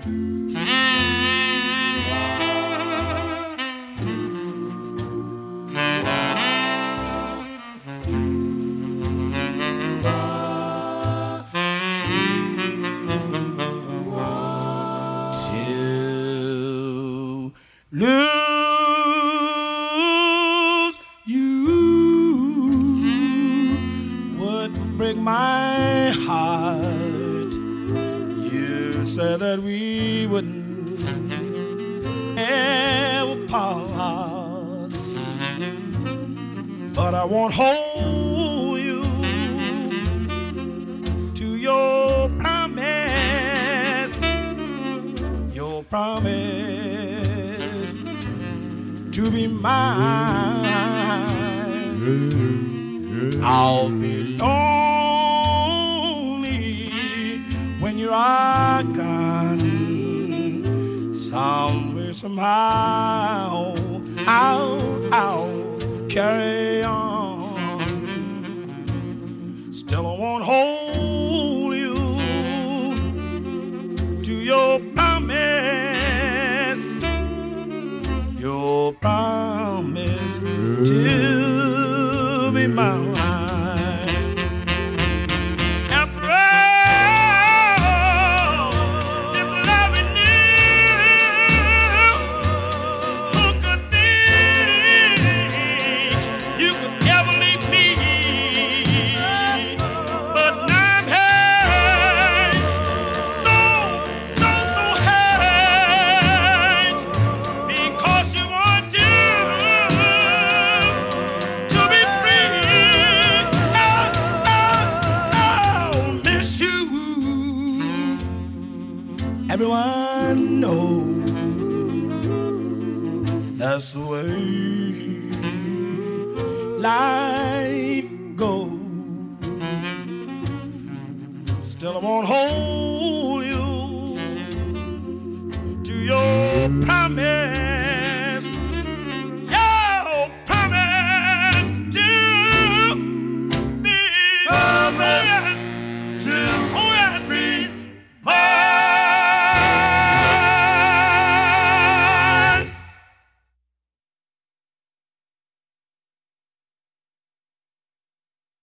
lose you would break my heart. You said that we wouldn't ever part, but I won't hold you to your promise, your promise to be mine. I'll be lonely when you are gone. Somewhere, somehow, I'll carry on. Still, I won't hold you to your promise, your promise to be mine. After all this loving you, who could think you could ever leave me? But now I'm hurt, so hurt, because you want to be free. I'll miss you. Everyone knows that's the way life goes. Still, I won't hold you to your promise.